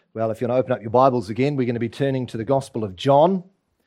Well, if you want to open up your Bibles again, we're going to be turning to the Gospel of John.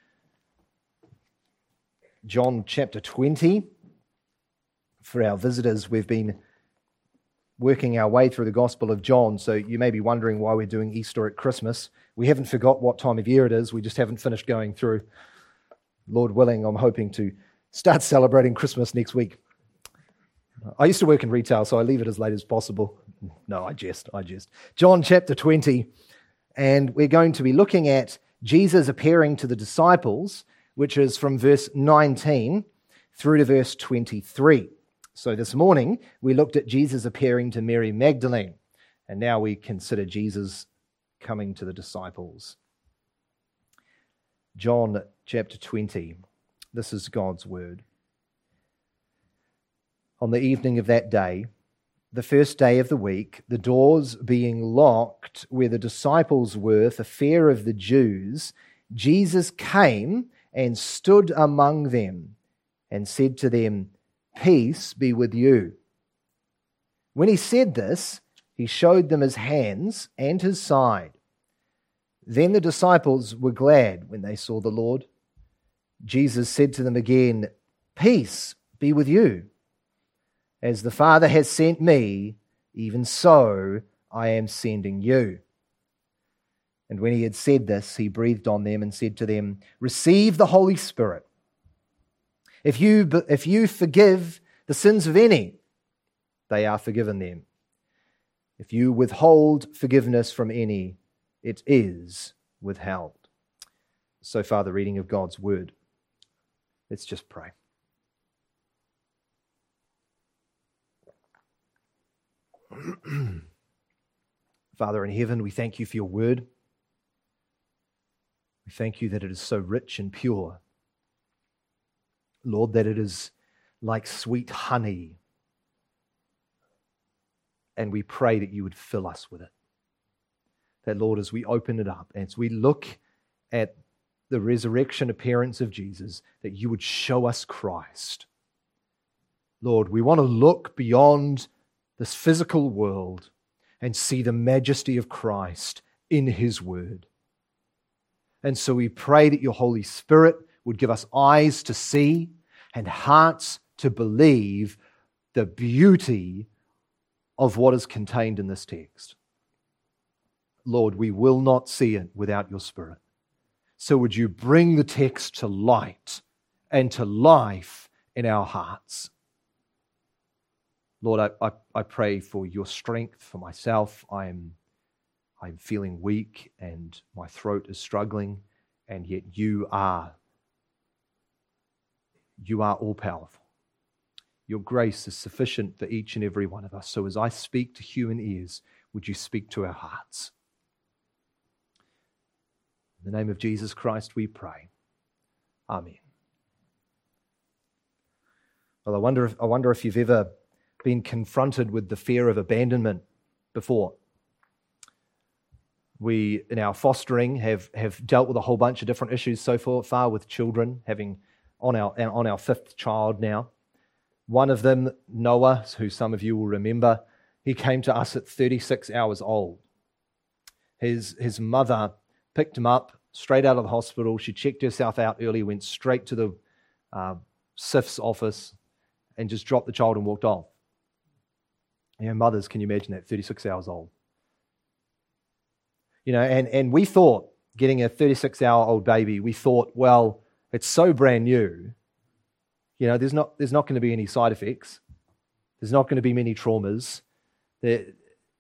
John chapter 20. For our visitors, we've been working our way through the Gospel of John, so you may be wondering why we're doing Easter at Christmas. We haven't forgot what time of year it is, we just haven't finished going through. Lord willing, I'm hoping to start celebrating Christmas next week. I used to work in retail, so I leave it as late as possible. No, I jest. John chapter 20, and we're going to be looking at Jesus appearing to the disciples, which is from verse 19 through to verse 23. So this morning, we looked at Jesus appearing to Mary Magdalene, and now we consider Jesus coming to the disciples. John chapter 20, this is God's word. On the evening of that day, the first day of the week, the doors being locked where the disciples were for fear of the Jews, Jesus came and stood among them and said to them, "Peace be with you." When he said this, he showed them his hands and his side. Then the disciples were glad when they saw the Lord. Jesus said to them again, "Peace be with you. As the Father has sent me, even so I am sending you." And when he had said this, he breathed on them and said to them, "Receive the Holy Spirit. If you forgive the sins of any, they are forgiven them. If you withhold forgiveness from any, it is withheld." So far, the reading of God's word. Let's just pray. Father in heaven, we thank you for your word. We thank you that it is so rich and pure. Lord, that it is like sweet honey. And we pray that you would fill us with it. That, Lord, as we open it up, as we look at the resurrection appearance of Jesus, that you would show us Christ. Lord, we want to look beyond this physical world and see the majesty of Christ in his word. And so we pray that your Holy Spirit would give us eyes to see and hearts to believe the beauty of what is contained in this text. Lord, we will not see it without your Spirit. So would you bring the text to light and to life in our hearts? Lord, I pray for your strength for myself. I'm feeling weak and my throat is struggling, and yet you are all powerful. Your grace is sufficient for each and every one of us. So as I speak to human ears, would you speak to our hearts? In the name of Jesus Christ we pray. Amen. Well, I wonder if you've ever been confronted with the fear of abandonment before. We, in our fostering, have dealt with a whole bunch of different issues so far with children, having on our fifth child now. One of them, Noah, who some of you will remember, he came to us at 36 hours old. His mother picked him up straight out of the hospital. She checked herself out early, went straight to the SIF's office and just dropped the child and walked off. Mothers, can you imagine that, 36 hours old? And we thought, getting a 36-hour-old baby, we thought, well, it's so brand new, there's not going to be any side effects. There's not going to be many traumas. There's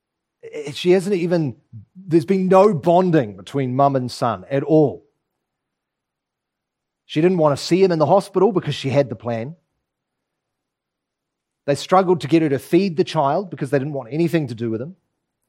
been no bonding between mum and son at all. She didn't want to see him in the hospital because she had the plan. They struggled to get her to feed the child because they didn't want anything to do with him.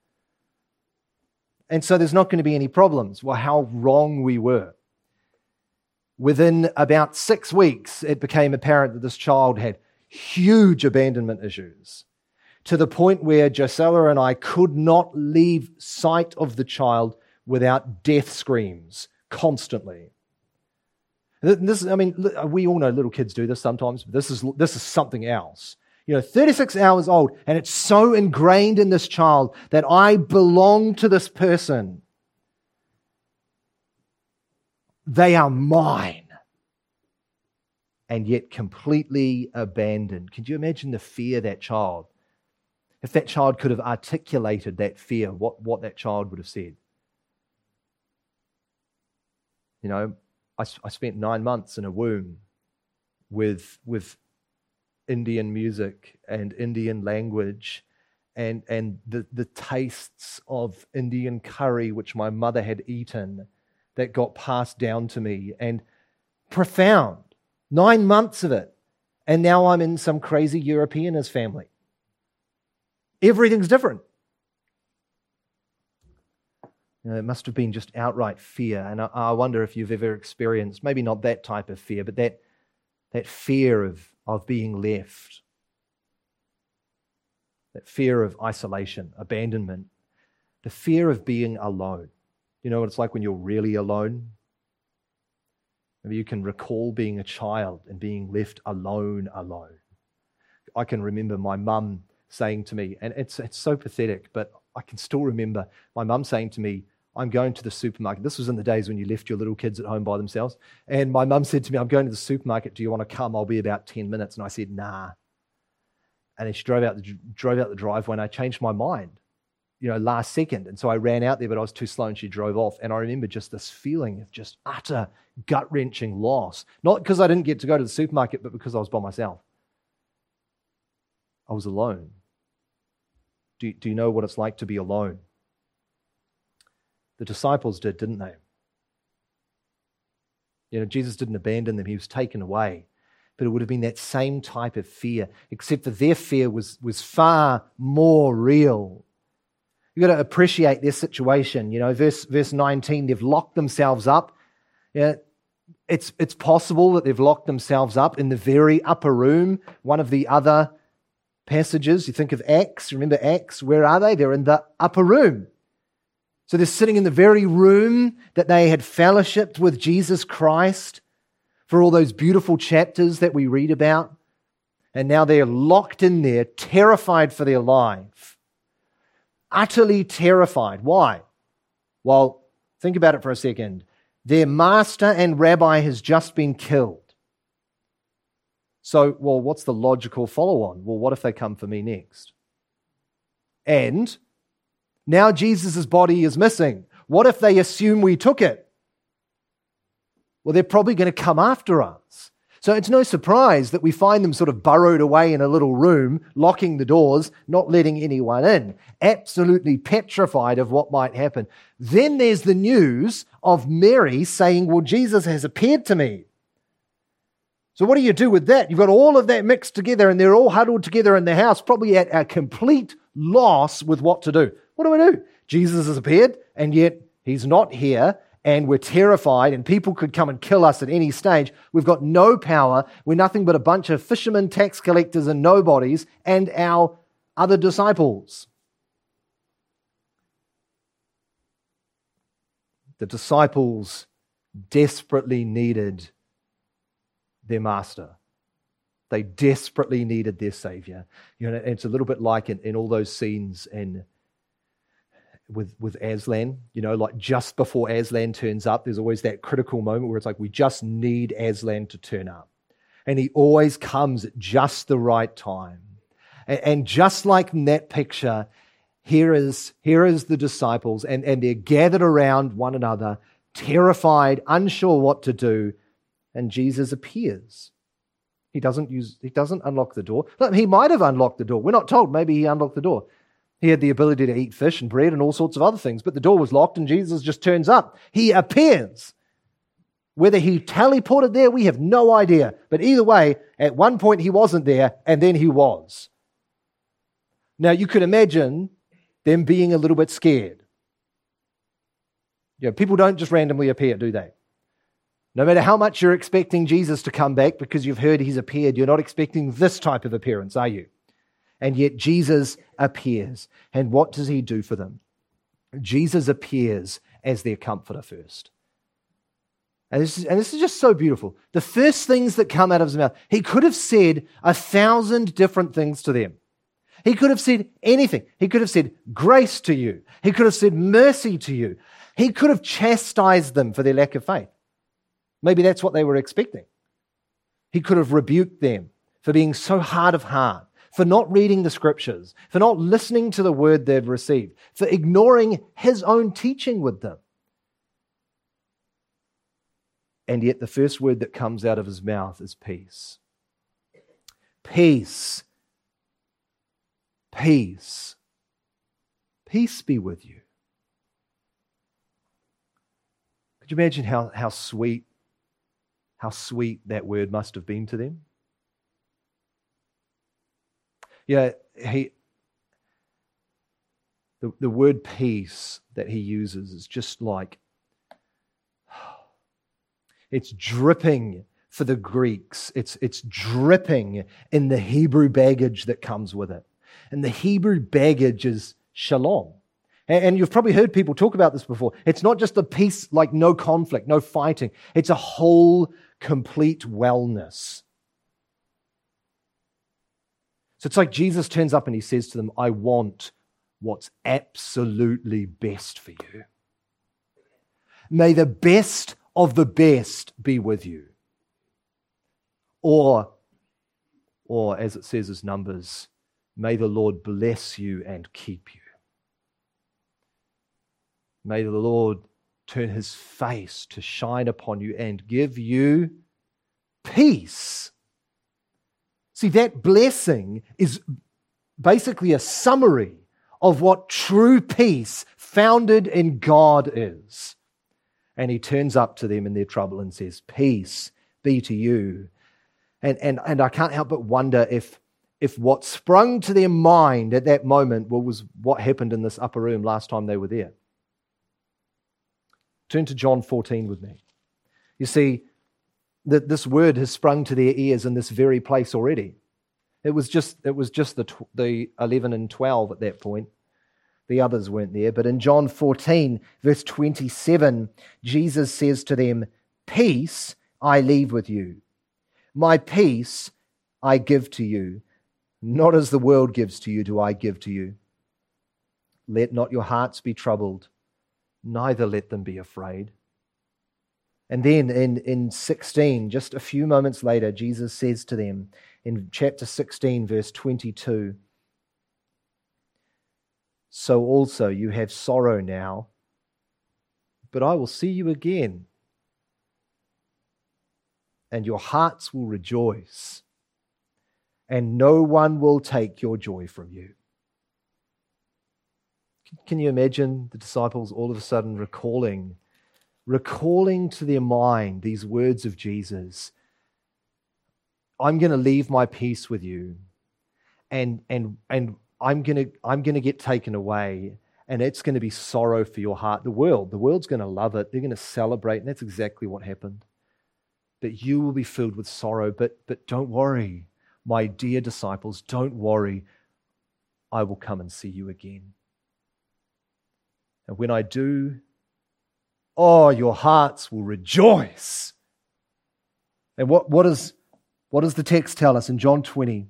And so there's not going to be any problems. Well, how wrong we were. Within about 6 weeks, it became apparent that this child had huge abandonment issues, to the point where Josella and I could not leave sight of the child without death screams constantly. We all know little kids do this sometimes, but this is something else. 36 hours old, and it's so ingrained in this child that I belong to this person. They are mine. And yet completely abandoned. Could you imagine the fear of that child? If that child could have articulated that fear, what that child would have said. You know, I spent 9 months in a womb with Indian music and Indian language and the tastes of Indian curry which my mother had eaten that got passed down to me, and profound. 9 months of it. And now I'm in some crazy Europeaner's family. Everything's different. You know, it must have been just outright fear. And I wonder if you've ever experienced, maybe not that type of fear, but that fear of being left. That fear of isolation, abandonment. The fear of being alone. You know what it's like when you're really alone? Maybe you can recall being a child and being left alone. I can remember my mum saying to me, and it's so pathetic, but I can still remember my mum saying to me, I'm going to the supermarket. This was in the days when you left your little kids at home by themselves. And my mum said to me, I'm going to the supermarket. Do you want to come? I'll be about 10 minutes. And I said, nah. And then she drove out the driveway, and I changed my mind, last second. And so I ran out there, but I was too slow, and she drove off. And I remember just this feeling of just utter gut-wrenching loss. Not because I didn't get to go to the supermarket, but because I was by myself. I was alone. Do you know what it's like to be alone? The disciples did, didn't they? Jesus didn't abandon them. He was taken away. But it would have been that same type of fear, except that their fear was far more real. You've got to appreciate their situation. Verse 19, they've locked themselves up. It's possible that they've locked themselves up in the very upper room. One of the other passages, you think of Acts, remember Acts, where are they? They're in the upper room. So they're sitting in the very room that they had fellowshiped with Jesus Christ for all those beautiful chapters that we read about. And now they're locked in there, terrified for their life. Utterly terrified. Why? Well, think about it for a second. Their master and rabbi has just been killed. So, what's the logical follow-on? Well, what if they come for me next? And now Jesus' body is missing. What if they assume we took it? Well, they're probably going to come after us. So it's no surprise that we find them sort of burrowed away in a little room, locking the doors, not letting anyone in, absolutely petrified of what might happen. Then there's the news of Mary saying, well, Jesus has appeared to me. So what do you do with that? You've got all of that mixed together, and they're all huddled together in the house, probably at a complete loss with what to do. What do? Jesus has appeared, and yet he's not here, and we're terrified, and people could come and kill us at any stage. We've got no power. We're nothing but a bunch of fishermen, tax collectors, and nobodies, and our other disciples. The disciples desperately needed their master. They desperately needed their Savior. It's a little bit like in all those scenes with Aslan, like just before Aslan turns up, there's always that critical moment where it's like, we just need Aslan to turn up. And he always comes at just the right time. And just like in that picture, here is the disciples, and they're gathered around one another, terrified, unsure what to do, and Jesus appears. He doesn't unlock the door. Look, he might have unlocked the door. We're not told. Maybe he unlocked the door. He had the ability to eat fish and bread and all sorts of other things, but the door was locked and Jesus just turns up. He appears. Whether he teleported there, we have no idea. But either way, at one point he wasn't there, and then he was. Now, you could imagine them being a little bit scared. People don't just randomly appear, do they? No matter how much you're expecting Jesus to come back because you've heard he's appeared, you're not expecting this type of appearance, are you? And yet Jesus appears. And what does he do for them? Jesus appears as their comforter first. And this is just so beautiful. The first things that come out of his mouth, he could have said 1,000 different things to them. He could have said anything. He could have said grace to you. He could have said mercy to you. He could have chastised them for their lack of faith. Maybe that's what they were expecting. He could have rebuked them for being so hard of heart, for not reading the scriptures, for not listening to the word they'd received, for ignoring his own teaching with them. And yet the first word that comes out of his mouth is peace. Peace. Peace. Peace be with you. Could you imagine how sweet that word must have been to them? Yeah, the word peace that he uses is just like, it's dripping for the Greeks. It's dripping in the Hebrew baggage that comes with it. And the Hebrew baggage is shalom. And you've probably heard people talk about this before. It's not just a peace like no conflict, no fighting. It's a whole, complete wellness. So it's like Jesus turns up and he says to them, I want what's absolutely best for you. May the best of the best be with you. Or as it says as Numbers, may the Lord bless you and keep you. May the Lord turn his face to shine upon you and give you peace. See, that blessing is basically a summary of what true peace founded in God is. And he turns up to them in their trouble and says, peace be to you. And I can't help but wonder if what sprung to their mind at that moment was what happened in this upper room last time they were there. Turn to John 14 with me. You see, that this word has sprung to their ears in this very place already. It was just the 11 and 12 at that point. The others weren't there. But in John 14, verse 27, Jesus says to them, peace I leave with you. My peace I give to you. Not as the world gives to you do I give to you. Let not your hearts be troubled, neither let them be afraid. And then in 16, just a few moments later, Jesus says to them in chapter 16, verse 22, so also you have sorrow now, but I will see you again, and your hearts will rejoice, and no one will take your joy from you. Can you imagine the disciples all of a sudden recalling to their mind these words of Jesus? I'm going to leave my peace with you, and I'm going to get taken away, and it's going to be sorrow for your heart. The world's going to love it. They're going to celebrate, and that's exactly what happened. But you will be filled with sorrow. But don't worry, my dear disciples, don't worry. I will come and see you again. And when I do, your hearts will rejoice. And what does the text tell us in John 20?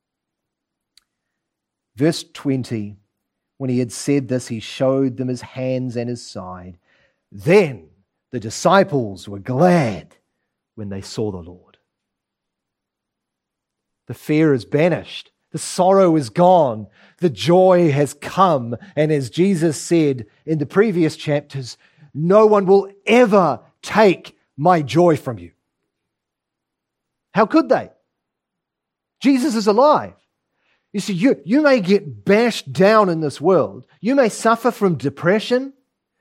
Verse 20, when he had said this, he showed them his hands and his side. Then the disciples were glad when they saw the Lord. The fear is banished. The sorrow is gone. The joy has come. And as Jesus said in the previous chapters, no one will ever take my joy from you. How could they? Jesus is alive. You see, you may get bashed down in this world. You may suffer from depression.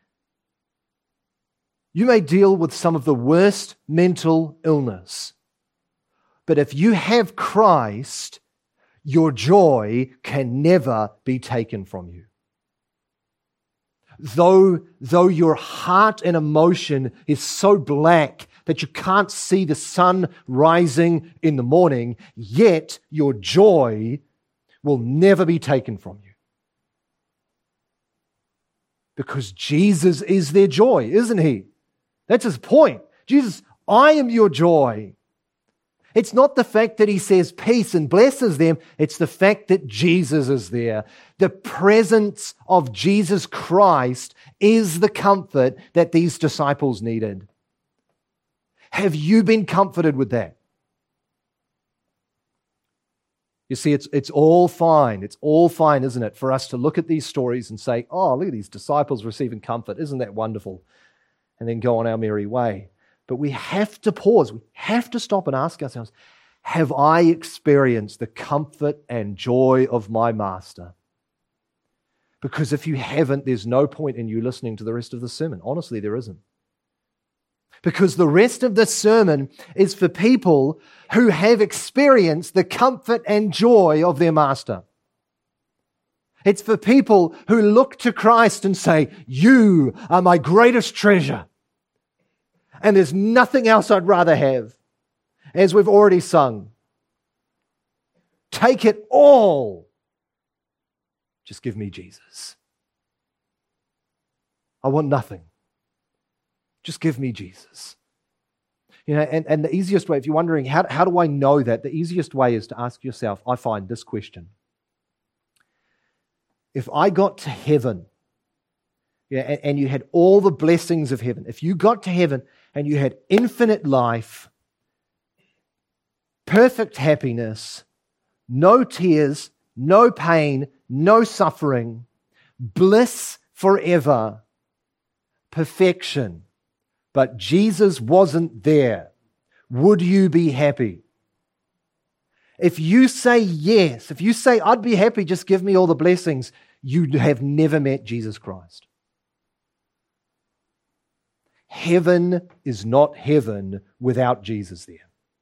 You may deal with some of the worst mental illness. But if you have Christ, your joy can never be taken from you. Though your heart and emotion is so black that you can't see the sun rising in the morning, yet your joy will never be taken from you. Because Jesus is their joy, isn't he? That's his point. Jesus, I am your joy. It's not the fact that he says peace and blesses them. It's the fact that Jesus is there. The presence of Jesus Christ is the comfort that these disciples needed. Have you been comforted with that? You see, it's all fine. It's all fine, isn't it, for us to look at these stories and say, oh, look at these disciples receiving comfort. Isn't that wonderful? And then go on our merry way. But we have to pause. We have to stop and ask ourselves, have I experienced the comfort and joy of my Master? Because if you haven't, there's no point in you listening to the rest of the sermon. Honestly, there isn't. Because the rest of the sermon is for people who have experienced the comfort and joy of their Master. It's for people who look to Christ and say, you are my greatest treasure. And there's nothing else I'd rather have. As we've already sung, take it all. Just give me Jesus. I want nothing. Just give me Jesus. You know, and the easiest way, if you're wondering, how do I know that? The easiest way is to ask yourself, I find, this question. If I got to heaven, and you had all the blessings of heaven, if you got to heaven and you had infinite life, perfect happiness, no tears, no pain, no suffering, bliss forever, perfection, but Jesus wasn't there, would you be happy? If you say yes, if you say, I'd be happy, just give me all the blessings, you have never met Jesus Christ. Heaven is not heaven without Jesus there.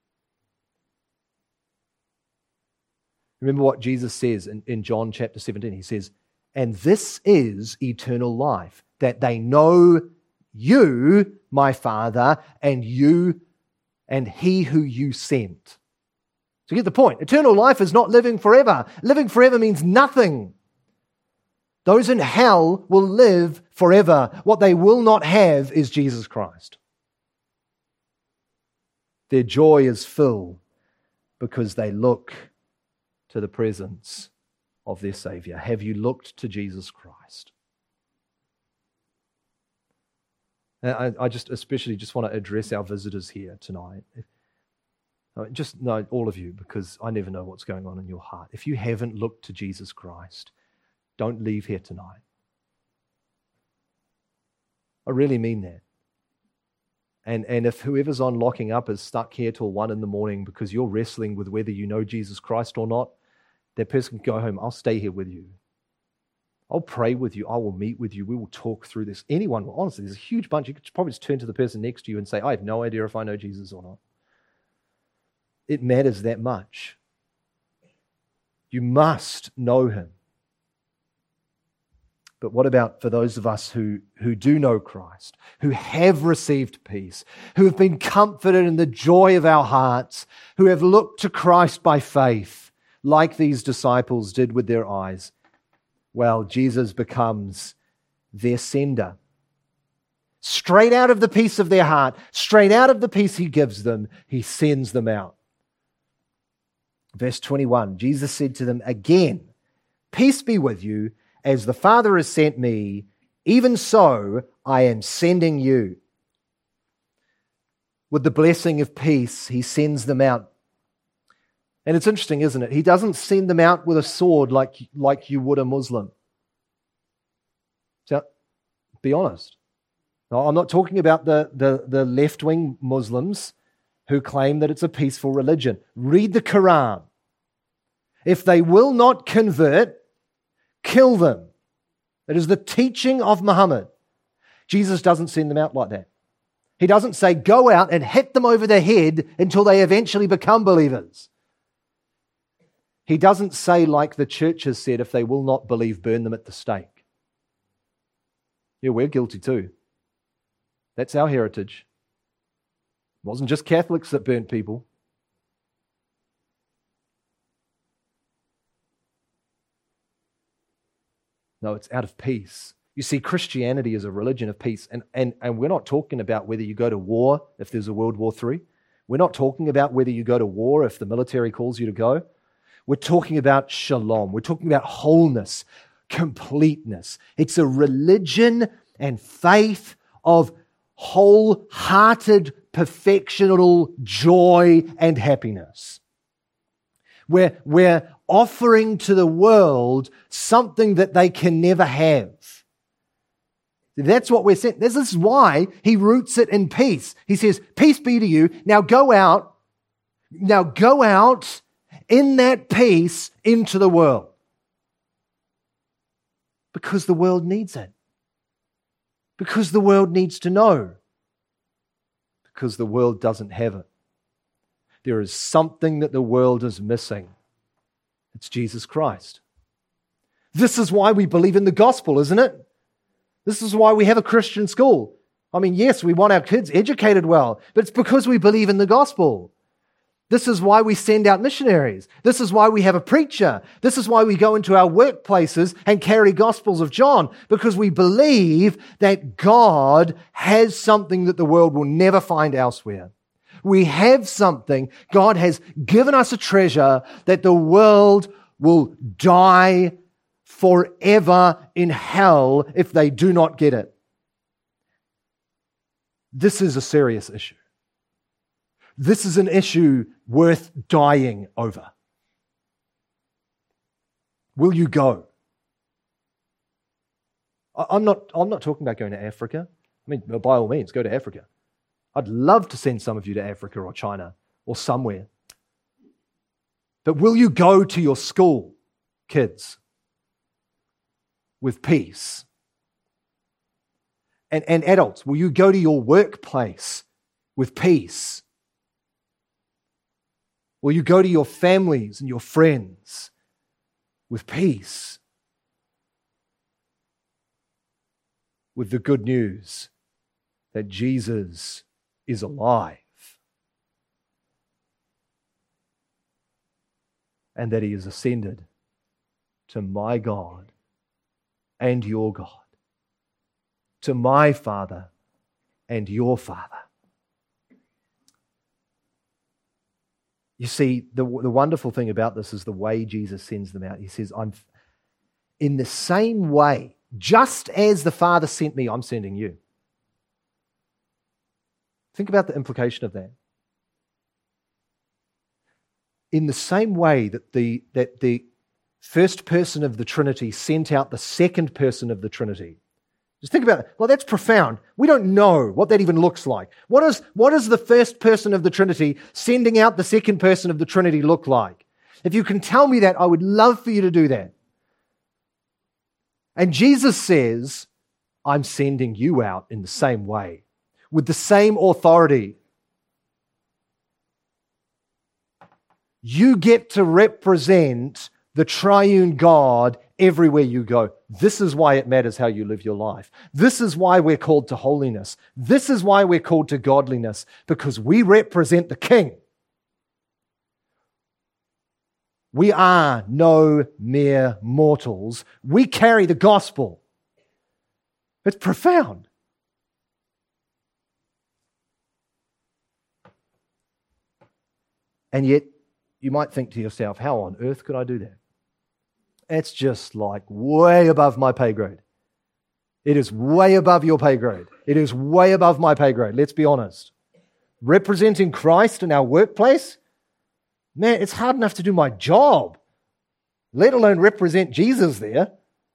Remember what Jesus says in John chapter 17. He says, and this is eternal life, that they know you, my Father, and you and he who you sent. So you get the point. Eternal life is not living forever. Living forever means nothing. Those in hell will live forever. What they will not have is Jesus Christ. Their joy is full because they look to the presence of their Savior. Have you looked to Jesus Christ? I just especially just want to address our visitors here tonight. Just know all of you, because I never know what's going on in your heart. If you haven't looked to Jesus Christ, don't leave here tonight. I really mean that. And if whoever's on locking up is stuck here till 1 a.m. because you're wrestling with whether you know Jesus Christ or not, that person can go home. I'll stay here with you. I'll pray with you. I will meet with you. We will talk through this. Anyone, honestly, there's a huge bunch. You could probably just turn to the person next to you and say, I have no idea if I know Jesus or not. It matters that much. You must know him. But what about for those of us who do know Christ, who have received peace, who have been comforted in the joy of our hearts, who have looked to Christ by faith, like these disciples did with their eyes? Well, Jesus becomes their sender. Straight out of the peace of their heart, straight out of the peace he gives them, he sends them out. Verse 21, Jesus said to them again, peace be with you. As the Father has sent me, even so I am sending you. With the blessing of peace, he sends them out. And it's interesting, isn't it? He doesn't send them out with a sword like you would a Muslim. So, be honest. No, I'm not talking about the left-wing Muslims who claim that it's a peaceful religion. Read the Quran. If they will not convert, kill them. It is the teaching of Muhammad. Jesus doesn't send them out like that. He doesn't say, go out and hit them over the head until they eventually become believers. He doesn't say, like the church has said, if they will not believe, burn them at the stake. Yeah, we're guilty too. That's our heritage. It wasn't just Catholics that burnt people. No, it's out of peace. You see, Christianity is a religion of peace. And we're not talking about whether you go to war if there's a World War III. We're not talking about whether you go to war if the military calls you to go. We're talking about shalom. We're talking about wholeness, completeness. It's a religion and faith of wholehearted, perfectional joy and happiness. We're offering to the world something that they can never have. That's what we're saying. This is why he roots it in peace. He says, peace be to you. Now go out in that peace into the world. Because the world needs it. Because the world needs to know. Because the world doesn't have it. There is something that the world is missing. It's Jesus Christ. This is why we believe in the gospel, isn't it? This is why we have a Christian school. I mean, yes, we want our kids educated well, but it's because we believe in the gospel. This is why we send out missionaries. This is why we have a preacher. This is why we go into our workplaces and carry Gospels of John, because we believe that God has something that the world will never find elsewhere. We have something. God has given us a treasure that the world will die forever in hell if they do not get it. This is a serious issue. This is an issue worth dying over. Will you go? I'm not talking about going to Africa. I mean, by all means, go to Africa. I'd love to send some of you to Africa or China or somewhere. But will you go to your school, kids, with peace? And adults, will you go to your workplace with peace? Will you go to your families and your friends with peace? With the good news that Jesus is alive and that he is ascended to my God and your God, to my Father and your Father. You see, the wonderful thing about this is the way Jesus sends them out. He says, I'm in the same way, just as the Father sent me, I'm sending you. Think about the implication of that. In the same way that the first person of the Trinity sent out the second person of the Trinity. Just think about it. Well, that's profound. We don't know what that even looks like. What does the first person of the Trinity sending out the second person of the Trinity look like? If you can tell me that, I would love for you to do that. And Jesus says, I'm sending you out in the same way, with the same authority. You get to represent the triune God everywhere you go. This is why it matters how you live your life. This is why we're called to holiness. This is why we're called to godliness, because we represent the King. We are no mere mortals. We carry the gospel. It's profound. And yet, you might think to yourself, how on earth could I do that? It's just like way above my pay grade. It is way above your pay grade. It is way above my pay grade, let's be honest. Representing Christ in our workplace? Man, it's hard enough to do my job, let alone represent Jesus there.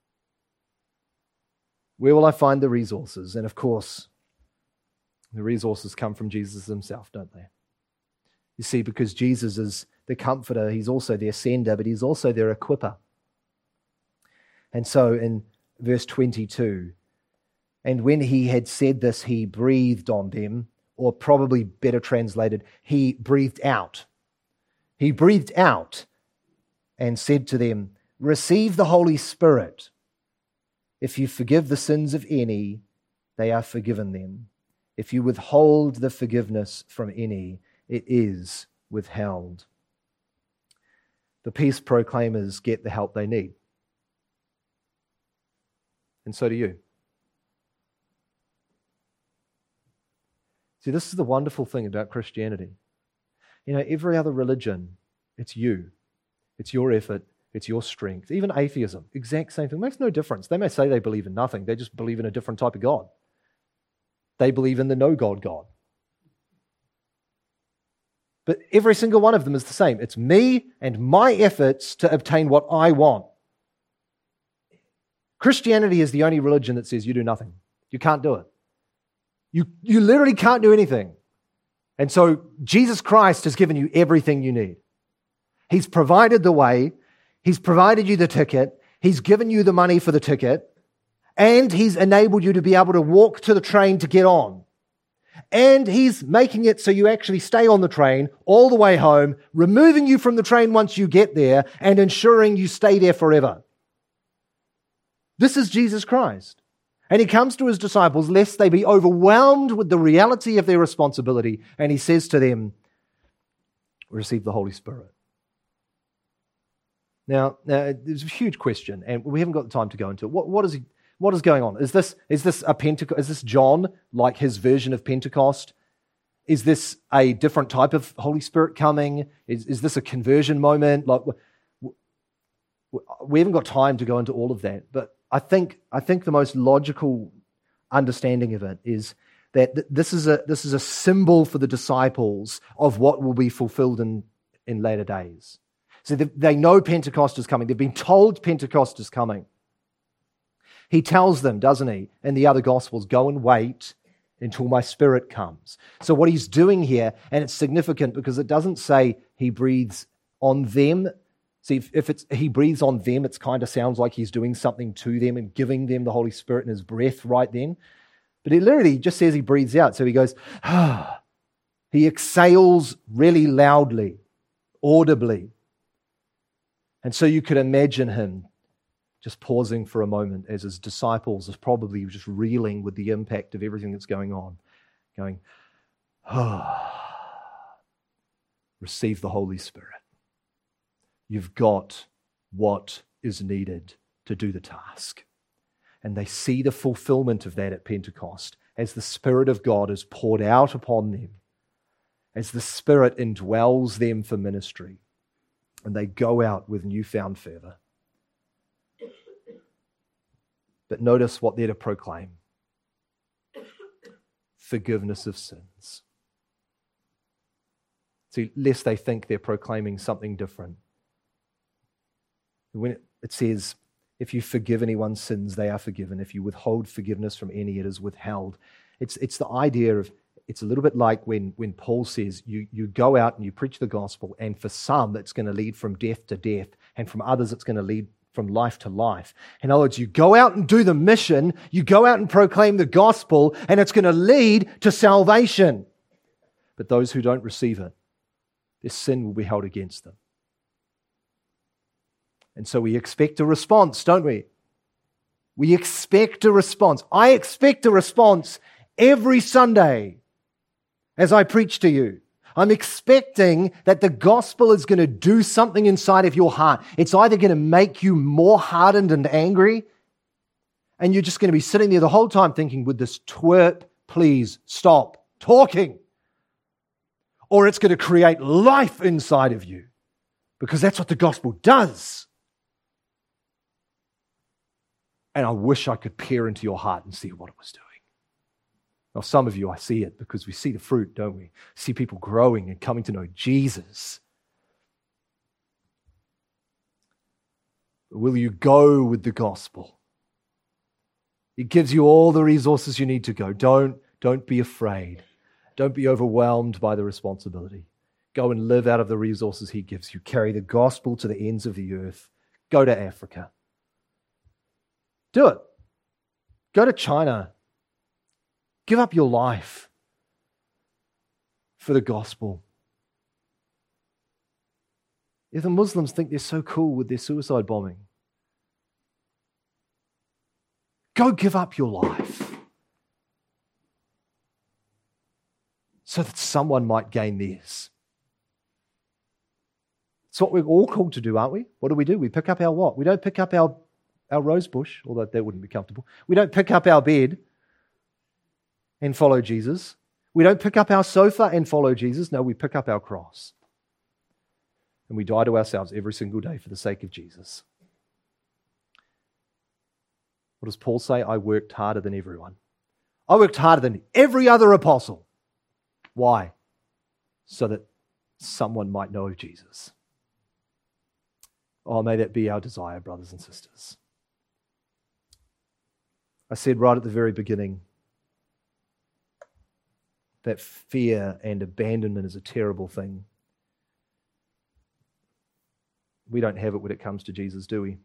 Where will I find the resources? And of course, the resources come from Jesus himself, don't they? You see, because Jesus is the comforter, he's also their sender, but he's also their equipper. And so in verse 22, and when he had said this, he breathed on them, or probably better translated, he breathed out. He breathed out and said to them, receive the Holy Spirit. If you forgive the sins of any, they are forgiven them. If you withhold the forgiveness from any, it is withheld. The peace proclaimers get the help they need. And so do you. See, this is the wonderful thing about Christianity. You know, every other religion, it's you. It's your effort. It's your strength. Even atheism, exact same thing. It makes no difference. They may say they believe in nothing. They just believe in a different type of God. They believe in the no God God. But every single one of them is the same. It's me and my efforts to obtain what I want. Christianity is the only religion that says you do nothing. You can't do it. You literally can't do anything. And so Jesus Christ has given you everything you need. He's provided the way. He's provided you the ticket. He's given you the money for the ticket. And He's enabled you to be able to walk to the train to get on. And He's making it so you actually stay on the train all the way home, removing you from the train once you get there and ensuring you stay there forever. This is Jesus Christ. And He comes to His disciples lest they be overwhelmed with the reality of their responsibility. And He says to them, receive the Holy Spirit. Now there's a huge question, and we haven't got the time to go into it. What is going on? Is this a Pentecost? Is this John, like his version of Pentecost? Is this a different type of Holy Spirit coming? Is this a conversion moment? Like, we haven't got time to go into all of that, but I think the most logical understanding of it is that this is a symbol for the disciples of what will be fulfilled in later days. So they know Pentecost is coming. They've been told Pentecost is coming. He tells them, doesn't he, in the other Gospels, go and wait until my Spirit comes. So what He's doing here, and it's significant because it doesn't say He breathes on them. See, if He breathes on them, it kind of sounds like He's doing something to them and giving them the Holy Spirit in His breath right then. But it literally just says He breathes out. So He goes, ah. He exhales really loudly, audibly. And so you could imagine Him just pausing for a moment as His disciples are probably just reeling with the impact of everything that's going on, going, receive the Holy Spirit. You've got what is needed to do the task. And they see the fulfillment of that at Pentecost as the Spirit of God is poured out upon them, as the Spirit indwells them for ministry, and they go out with newfound fervor. But notice what they're to proclaim. Forgiveness of sins. See, lest they think they're proclaiming something different. When it says, if you forgive anyone's sins, they are forgiven. If you withhold forgiveness from any, it is withheld. It's the idea of, it's a little bit like when Paul says, you go out and you preach the gospel, and for some it's going to lead from death to death, and from others it's going to lead from life to life. In other words, you go out and do the mission, you go out and proclaim the gospel, and it's going to lead to salvation. But those who don't receive it, their sin will be held against them. And so we expect a response, don't we? We expect a response. I expect a response every Sunday as I preach to you. I'm expecting that the gospel is going to do something inside of your heart. It's either going to make you more hardened and angry, and you're just going to be sitting there the whole time thinking, would this twerp please stop talking? Or it's going to create life inside of you, because that's what the gospel does. And I wish I could peer into your heart and see what it was doing. Now, some of you, I see it because we see the fruit, don't we? See people growing and coming to know Jesus. Will you go with the gospel? It gives you all the resources you need to go. Don't be afraid. Don't be overwhelmed by the responsibility. Go and live out of the resources He gives you. Carry the gospel to the ends of the earth. Go to Africa. Do it. Go to China. Give up your life for the gospel. If the Muslims think they're so cool with their suicide bombing, go give up your life so that someone might gain theirs. It's what we're all called to do, aren't we? What do? We pick up our what? We don't pick up our rose bush, although that wouldn't be comfortable. We don't pick up our bed and follow Jesus. We don't pick up our sofa and follow Jesus. No, we pick up our cross. And we die to ourselves every single day for the sake of Jesus. What does Paul say? I worked harder than everyone. I worked harder than every other apostle. Why? So that someone might know of Jesus. Oh, may that be our desire, brothers and sisters. I said right at the very beginning that fear and abandonment is a terrible thing. We don't have it when it comes to Jesus, do we?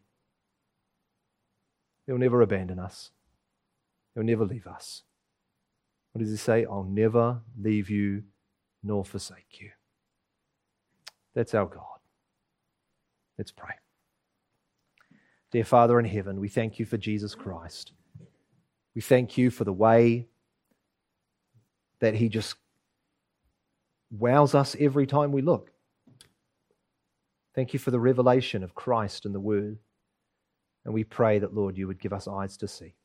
He'll never abandon us. He'll never leave us. What does he say? I'll never leave you nor forsake you. That's our God. Let's pray. Dear Father in heaven, we thank you for Jesus Christ. We thank you for the way that he just wows us every time we look. Thank you for the revelation of Christ and the Word. And we pray that, Lord, you would give us eyes to see.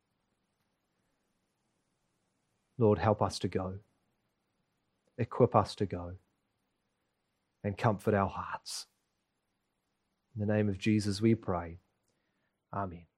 Lord, help us to go. Equip us to go. And comfort our hearts. In the name of Jesus we pray. Amen.